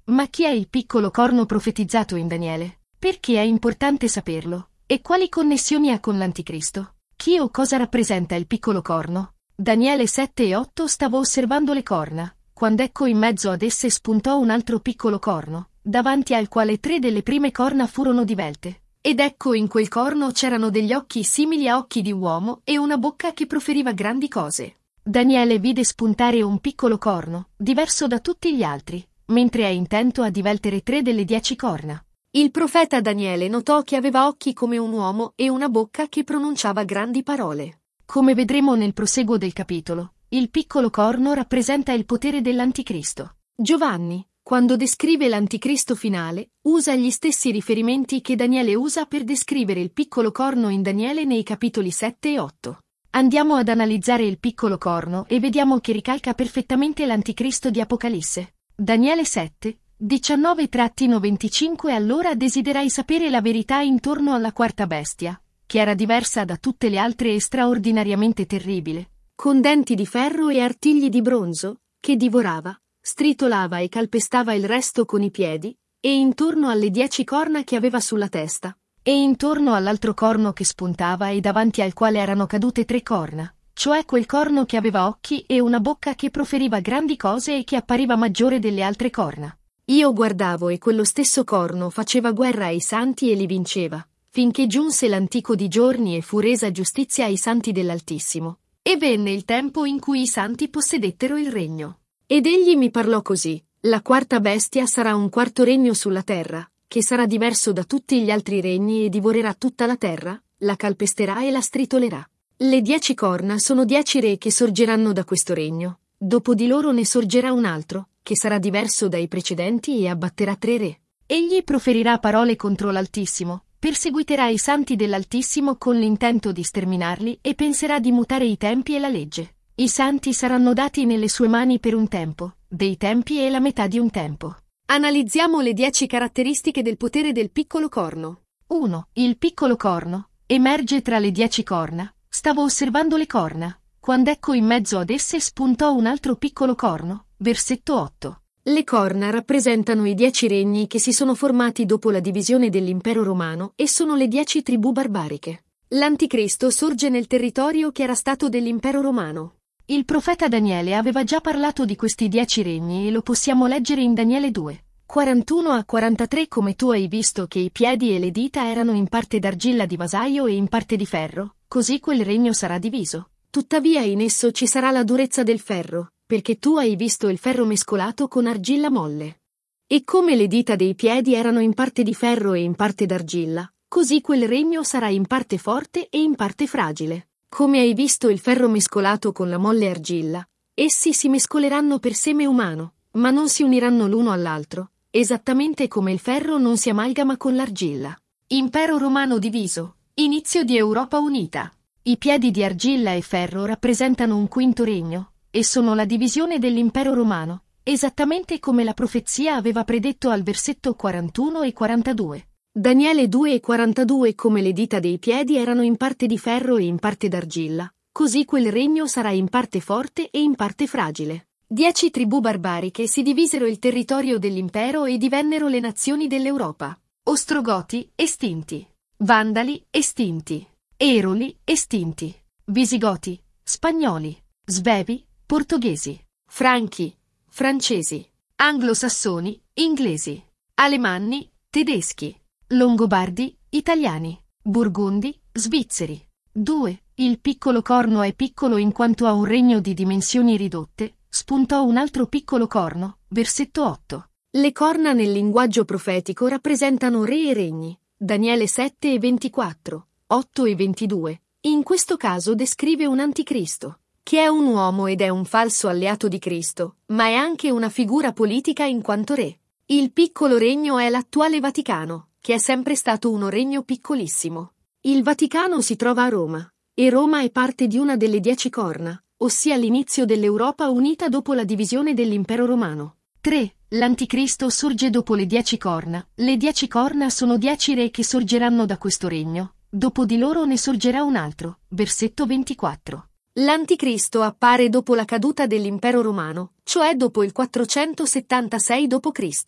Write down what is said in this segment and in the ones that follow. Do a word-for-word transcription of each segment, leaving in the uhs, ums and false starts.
Ma chi è il piccolo corno profetizzato in Daniele? Perché è importante saperlo? E quali connessioni ha con l'Anticristo? Chi o cosa rappresenta il piccolo corno? Daniele sette e otto. Stavo osservando le corna, quando ecco in mezzo ad esse spuntò un altro piccolo corno, davanti al quale tre delle prime corna furono divelte. Ed ecco in quel corno c'erano degli occhi simili a occhi di uomo e una bocca che proferiva grandi cose. Daniele vide spuntare un piccolo corno, diverso da tutti gli altri, mentre è intento a diveltere tre delle dieci corna. Il profeta Daniele notò che aveva occhi come un uomo e una bocca che pronunciava grandi parole. Come vedremo nel proseguo del capitolo, il piccolo corno rappresenta il potere dell'Anticristo. Giovanni, quando descrive l'Anticristo finale, usa gli stessi riferimenti che Daniele usa per descrivere il piccolo corno in Daniele nei capitoli sette e otto. Andiamo ad analizzare il piccolo corno e vediamo che ricalca perfettamente l'Anticristo di Apocalisse. Daniele sette, diciannove venticinque. Allora desiderai sapere la verità intorno alla quarta bestia, che era diversa da tutte le altre e straordinariamente terribile, con denti di ferro e artigli di bronzo, che divorava, stritolava e calpestava il resto con i piedi, e intorno alle dieci corna che aveva sulla testa, e intorno all'altro corno che spuntava e davanti al quale erano cadute tre corna, cioè quel corno che aveva occhi e una bocca che proferiva grandi cose e che appariva maggiore delle altre corna. Io guardavo e quello stesso corno faceva guerra ai santi e li vinceva, finché giunse l'antico di giorni e fu resa giustizia ai santi dell'Altissimo. E venne il tempo in cui i santi possedettero il regno. Ed egli mi parlò così: la quarta bestia sarà un quarto regno sulla terra, che sarà diverso da tutti gli altri regni e divorerà tutta la terra, la calpesterà e la stritolerà. Le dieci corna sono dieci re che sorgeranno da questo regno. Dopo di loro ne sorgerà un altro, che sarà diverso dai precedenti e abbatterà tre re. Egli proferirà parole contro l'Altissimo, perseguiterà i santi dell'Altissimo con l'intento di sterminarli e penserà di mutare i tempi e la legge. I santi saranno dati nelle sue mani per un tempo, dei tempi e la metà di un tempo. Analizziamo le dieci caratteristiche del potere del piccolo corno. uno. Il piccolo corno emerge tra le dieci corna. Stavo osservando le corna, quando ecco in mezzo ad esse spuntò un altro piccolo corno. Versetto otto. Le corna rappresentano i dieci regni che si sono formati dopo la divisione dell'impero romano e sono le dieci tribù barbariche. L'Anticristo sorge nel territorio che era stato dell'impero romano. Il profeta Daniele aveva già parlato di questi dieci regni e lo possiamo leggere in Daniele due, quarantuno a quarantatré. Come tu hai visto che i piedi e le dita erano in parte d'argilla di vasaio e in parte di ferro, così quel regno sarà diviso. Tuttavia in esso ci sarà la durezza del ferro, perché tu hai visto il ferro mescolato con argilla molle. E come le dita dei piedi erano in parte di ferro e in parte d'argilla, così quel regno sarà in parte forte e in parte fragile. Come hai visto il ferro mescolato con la molle argilla, essi si mescoleranno per seme umano, ma non si uniranno l'uno all'altro, esattamente come il ferro non si amalgama con l'argilla. Impero romano diviso, inizio di Europa unita. I piedi di argilla e ferro rappresentano un quinto regno, e sono la divisione dell'impero romano, esattamente come la profezia aveva predetto al versetto quarantuno e quarantadue. Daniele due e quarantadue. Come le dita dei piedi erano in parte di ferro e in parte d'argilla, così quel regno sarà in parte forte e in parte fragile. Dieci tribù barbariche si divisero il territorio dell'impero e divennero le nazioni dell'Europa. Ostrogoti, estinti. Vandali, estinti. Eroli, estinti. Visigoti, spagnoli. Svevi, portoghesi. Franchi, francesi. Anglosassoni, inglesi. Alemanni, tedeschi. Longobardi, italiani. Burgundi, svizzeri. due. Il piccolo corno è piccolo in quanto ha un regno di dimensioni ridotte. Spuntò un altro piccolo corno. Versetto otto. Le corna nel linguaggio profetico rappresentano re e regni. Daniele sette e ventiquattro, otto e ventidue. In questo caso descrive un anticristo, che è un uomo ed è un falso alleato di Cristo, ma è anche una figura politica in quanto re. Il piccolo regno è l'attuale Vaticano, che è sempre stato uno regno piccolissimo. Il Vaticano si trova a Roma, e Roma è parte di una delle dieci corna, ossia l'inizio dell'Europa unita dopo la divisione dell'impero romano. tre. L'Anticristo sorge dopo le dieci corna. Le dieci corna sono dieci re che sorgeranno da questo regno. Dopo di loro ne sorgerà un altro. Versetto ventiquattro. L'Anticristo appare dopo la caduta dell'impero romano, cioè dopo il quattrocentosettantasei dopo Cristo.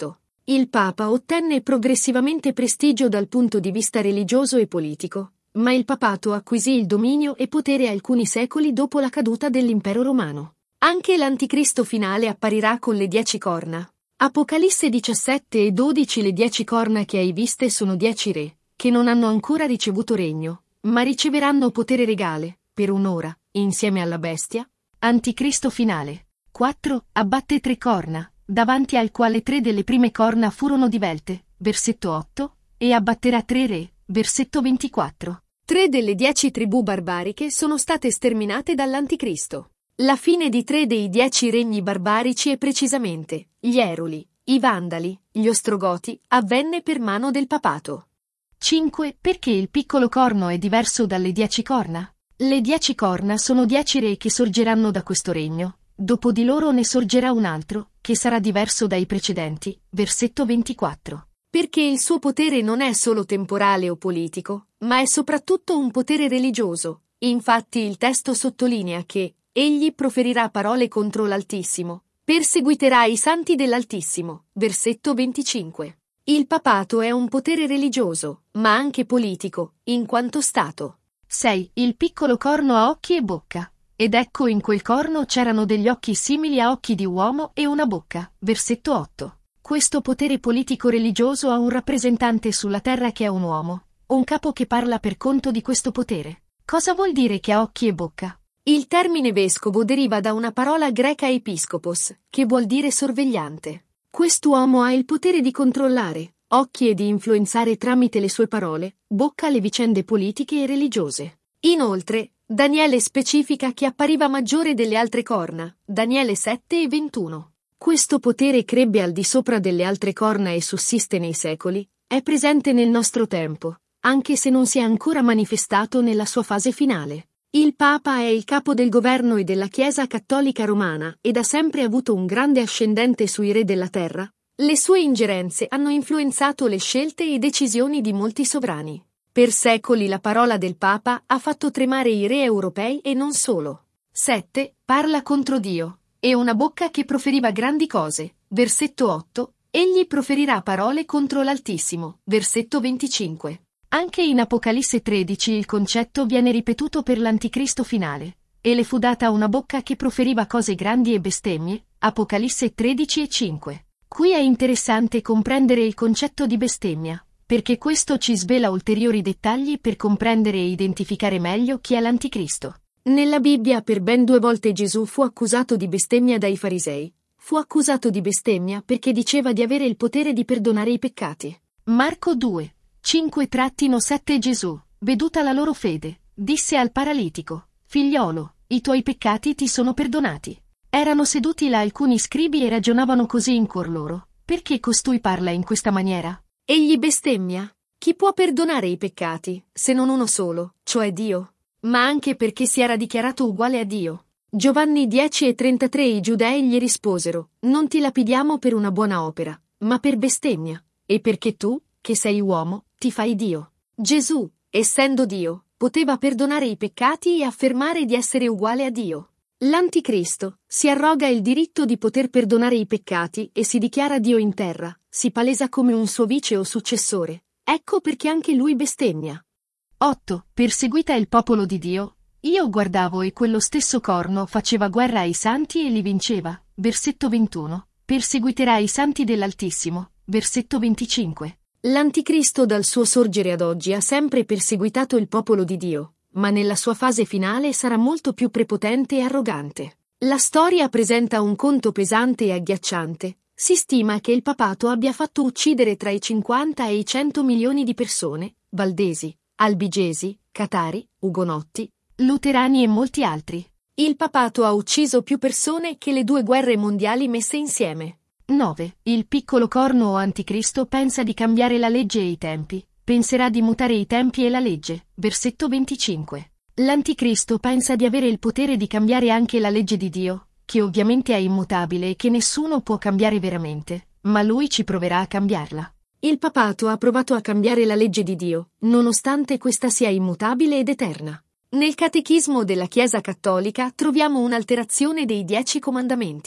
Il Papa ottenne progressivamente prestigio dal punto di vista religioso e politico, ma il papato acquisì il dominio e potere alcuni secoli dopo la caduta dell'Impero Romano. Anche l'Anticristo finale apparirà con le dieci corna. Apocalisse diciassette e dodici. Le dieci corna che hai viste sono dieci re, che non hanno ancora ricevuto regno, ma riceveranno potere regale, per un'ora, insieme alla bestia. Anticristo finale. quattro. Abbatte tre corna, davanti al quale tre delle prime corna furono divelte, versetto otto, e abbatterà tre re, versetto ventiquattro. Tre delle dieci tribù barbariche sono state sterminate dall'Anticristo. La fine di tre dei dieci regni barbarici e precisamente, gli Eruli, i Vandali, gli Ostrogoti, avvenne per mano del papato. cinque. Perché il piccolo corno è diverso dalle dieci corna? Le dieci corna sono dieci re che sorgeranno da questo regno. Dopo di loro ne sorgerà un altro, che sarà diverso dai precedenti, versetto ventiquattro. Perché il suo potere non è solo temporale o politico, ma è soprattutto un potere religioso. Infatti il testo sottolinea che egli proferirà parole contro l'Altissimo, perseguiterà i santi dell'Altissimo, versetto venticinque. Il papato è un potere religioso, ma anche politico, in quanto Stato. sei. Il piccolo corno ha occhi e bocca. Ed ecco in quel corno c'erano degli occhi simili a occhi di uomo e una bocca, versetto otto. Questo potere politico-religioso ha un rappresentante sulla terra che è un uomo, un capo che parla per conto di questo potere. Cosa vuol dire che ha occhi e bocca? Il termine vescovo deriva da una parola greca episcopos, che vuol dire sorvegliante. Quest'uomo ha il potere di controllare, occhi e di influenzare tramite le sue parole, bocca le vicende politiche e religiose. Inoltre, Daniele specifica che appariva maggiore delle altre corna, Daniele sette e ventuno. Questo potere crebbe al di sopra delle altre corna e sussiste nei secoli, è presente nel nostro tempo, anche se non si è ancora manifestato nella sua fase finale. Il Papa è il capo del governo e della Chiesa cattolica romana ed ha sempre avuto un grande ascendente sui re della terra. Le sue ingerenze hanno influenzato le scelte e decisioni di molti sovrani. Per secoli la parola del Papa ha fatto tremare i re europei e non solo. sette. Parla contro Dio. E una bocca che proferiva grandi cose. Versetto otto. Egli proferirà parole contro l'Altissimo. Versetto venticinque. Anche in Apocalisse tredici il concetto viene ripetuto per l'Anticristo finale. E le fu data una bocca che proferiva cose grandi e bestemmie. Apocalisse tredici e cinque. Qui è interessante comprendere il concetto di bestemmia, perché questo ci svela ulteriori dettagli per comprendere e identificare meglio chi è l'Anticristo. Nella Bibbia per ben due volte Gesù fu accusato di bestemmia dai farisei. Fu accusato di bestemmia perché diceva di avere il potere di perdonare i peccati. Marco due, cinque sette. Gesù, veduta la loro fede, disse al paralitico: Figliolo, i tuoi peccati ti sono perdonati. Erano seduti là alcuni scribi e ragionavano così in cuor loro: perché costui parla in questa maniera? Egli bestemmia? Chi può perdonare i peccati, se non uno solo, cioè Dio? Ma anche perché si era dichiarato uguale a Dio. Giovanni dieci e trentatré. I giudei gli risposero: non ti lapidiamo per una buona opera, ma per bestemmia, e perché tu, che sei uomo, ti fai Dio. Gesù, essendo Dio, poteva perdonare i peccati e affermare di essere uguale a Dio. L'Anticristo si arroga il diritto di poter perdonare i peccati e si dichiara Dio in terra, si palesa come un suo vice o successore. Ecco perché anche lui bestemmia. otto. Perseguita il popolo di Dio. Io guardavo e quello stesso corno faceva guerra ai santi e li vinceva. Versetto ventuno. Perseguiterà i santi dell'Altissimo. Versetto venticinque. L'Anticristo dal suo sorgere ad oggi ha sempre perseguitato il popolo di Dio, ma nella sua fase finale sarà molto più prepotente e arrogante. La storia presenta un conto pesante e agghiacciante. Si stima che il papato abbia fatto uccidere tra i cinquanta e i cento milioni di persone, valdesi, albigesi, catari, ugonotti, luterani e molti altri. Il papato ha ucciso più persone che le due guerre mondiali messe insieme. nove. Il piccolo corno o Anticristo pensa di cambiare la legge e i tempi. Penserà di mutare i tempi e la legge. Versetto venticinque. L'Anticristo pensa di avere il potere di cambiare anche la legge di Dio, che ovviamente è immutabile e che nessuno può cambiare veramente, ma lui ci proverà a cambiarla. Il papato ha provato a cambiare la legge di Dio, nonostante questa sia immutabile ed eterna. Nel Catechismo della Chiesa Cattolica troviamo un'alterazione dei Dieci Comandamenti.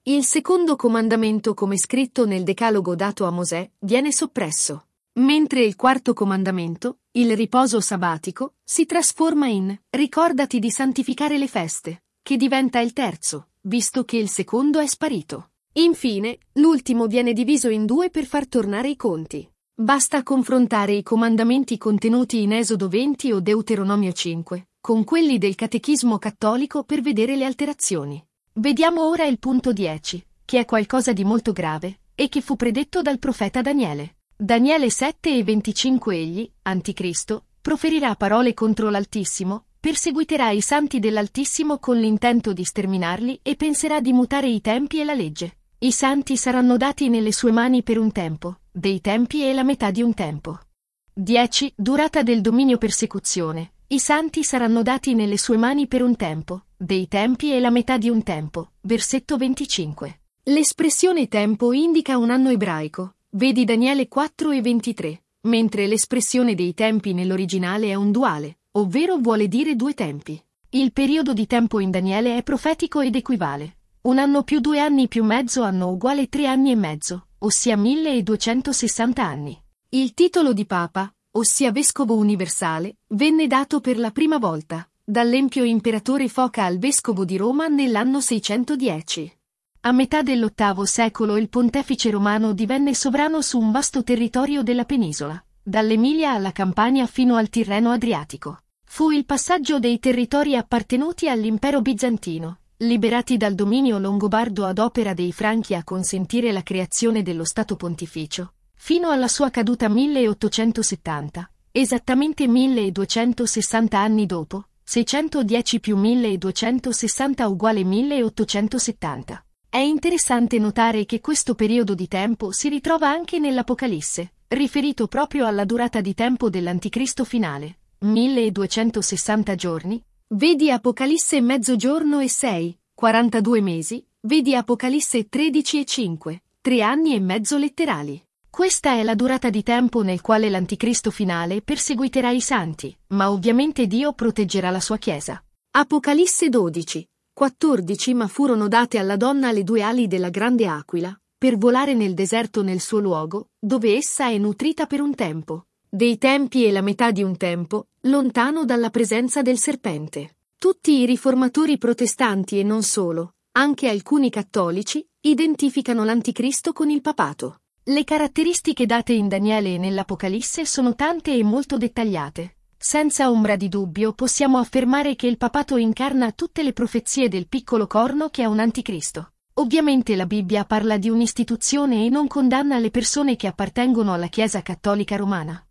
Il secondo comandamento, come scritto nel Decalogo dato a Mosè, viene soppresso. Mentre il quarto comandamento, il riposo sabbatico, si trasforma in ricordati di santificare le feste, che diventa il terzo, visto che il secondo è sparito. Infine, l'ultimo viene diviso in due per far tornare i conti. Basta confrontare i comandamenti contenuti in Esodo venti o Deuteronomio cinque, con quelli del Catechismo cattolico per vedere le alterazioni. Vediamo ora il punto dieci, che è qualcosa di molto grave, e che fu predetto dal profeta Daniele. Daniele sette e venticinque. Egli, Anticristo, proferirà parole contro l'Altissimo, perseguiterà i santi dell'Altissimo con l'intento di sterminarli e penserà di mutare i tempi e la legge. I santi saranno dati nelle sue mani per un tempo, dei tempi e la metà di un tempo. dieci. Durata del dominio persecuzione. I santi saranno dati nelle sue mani per un tempo, dei tempi e la metà di un tempo. Versetto venticinque. L'espressione tempo indica un anno ebraico, vedi Daniele quattro e ventitré, mentre l'espressione dei tempi nell'originale è un duale, ovvero vuole dire due tempi. Il periodo di tempo in Daniele è profetico ed equivale. Un anno più due anni più mezzo anno uguale tre anni e mezzo, ossia milleduecentosessanta anni. Il titolo di Papa, ossia Vescovo Universale, venne dato per la prima volta, dall'Empio Imperatore Foca al Vescovo di Roma nell'anno seicentodieci. A metà dell'ottavo secolo il pontefice romano divenne sovrano su un vasto territorio della penisola, dall'Emilia alla Campania fino al Tirreno Adriatico. Fu il passaggio dei territori appartenuti all'impero bizantino, liberati dal dominio longobardo ad opera dei Franchi a consentire la creazione dello Stato Pontificio, fino alla sua caduta milleottocentosettanta, esattamente milleduecentosessanta anni dopo, seicentodieci più milleduecentosessanta uguale milleottocentosettanta. È interessante notare che questo periodo di tempo si ritrova anche nell'Apocalisse, riferito proprio alla durata di tempo dell'Anticristo finale, milleduecentosessanta giorni, vedi Apocalisse mezzogiorno e sei, quarantadue mesi, vedi Apocalisse tredici e cinque, tre anni e mezzo letterali. Questa è la durata di tempo nel quale l'Anticristo finale perseguiterà i santi, ma ovviamente Dio proteggerà la sua Chiesa. Apocalisse dodici, quattordici. Ma furono date alla donna le due ali della grande aquila, per volare nel deserto nel suo luogo, dove essa è nutrita per un tempo, dei tempi e la metà di un tempo, lontano dalla presenza del serpente. Tutti i riformatori protestanti e non solo, anche alcuni cattolici, identificano l'Anticristo con il papato. Le caratteristiche date in Daniele e nell'Apocalisse sono tante e molto dettagliate. Senza ombra di dubbio possiamo affermare che il papato incarna tutte le profezie del piccolo corno che ha un anticristo. Ovviamente la Bibbia parla di un'istituzione e non condanna le persone che appartengono alla Chiesa Cattolica Romana.